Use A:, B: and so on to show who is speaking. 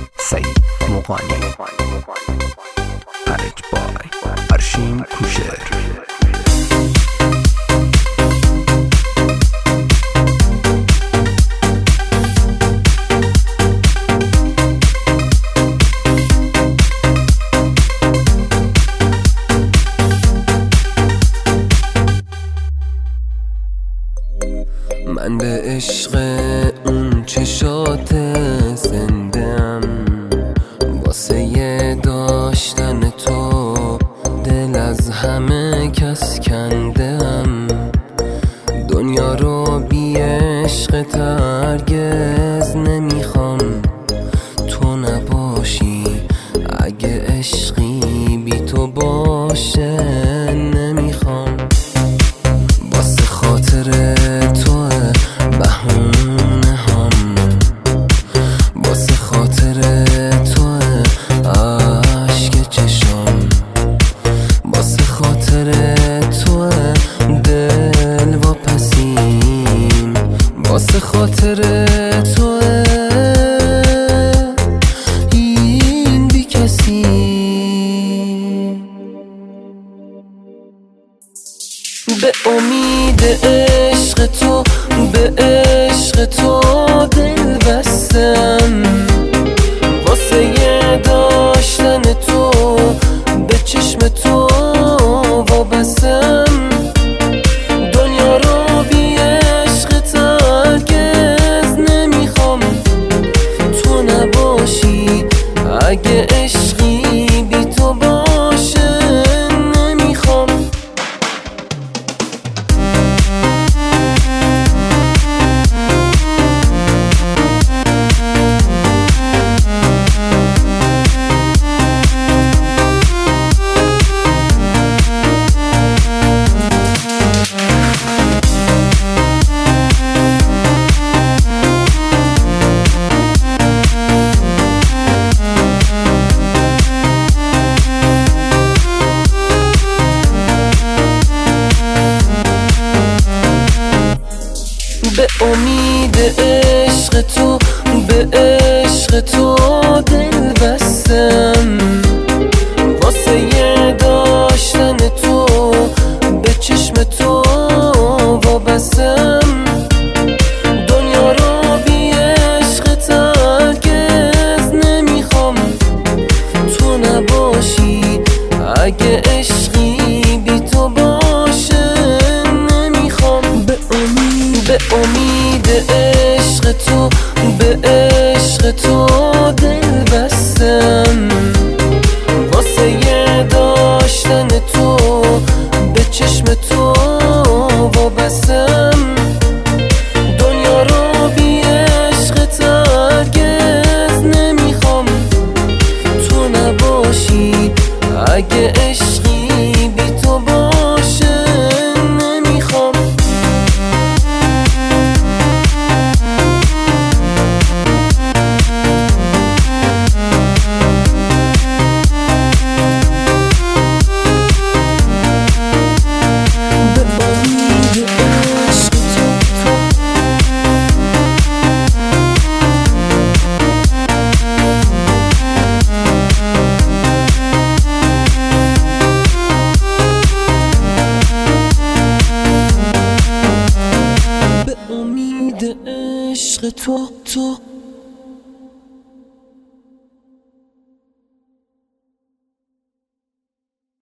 A: سعید مقانی پرج بای ارشین کوشر.
B: من به عشق اون چشات زنده‌ام، واسه داشتن تو دل از همه کس کنده‌ام. دنیا رو بی عشقت هرگز نمیخوام، تو نباشی اگه عشقی بی تو باشه نمیخوام. واسه خاطر واسه خاطر تو این بی کسی، به امید عشق تو، به عشق تو دل بستم. واسه داشتن تو به چشم تو وابستم. دنیا رو بی عشقت هرگز نمیخوام، تو نباشی اگه عشقی بی تو باشه نمیخوام. به امید عشق تو، به عشق تو دل بستم. واسه داشتن تو به چشم تو وابستم. دنیا رو بی عشقت هرگز نمیخوام، تو نباشی اگه عشقی بی تو باشه نمیخوام. به امید عشق تو، به عشق تو دل بستم. واسه داشتن تو به چشم تو وابستم. دنیا رو بی عشقت هرگز نمیخوام، تو نباشی اگه عشقی بی تو باشه نمیخوام. عشق تو